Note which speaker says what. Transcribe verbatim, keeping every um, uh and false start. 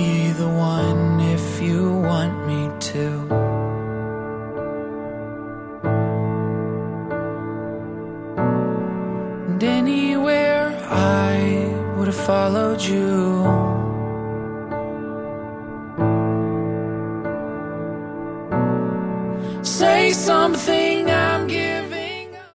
Speaker 1: be the one if you want me to. And anywhere I would have followed you. Say something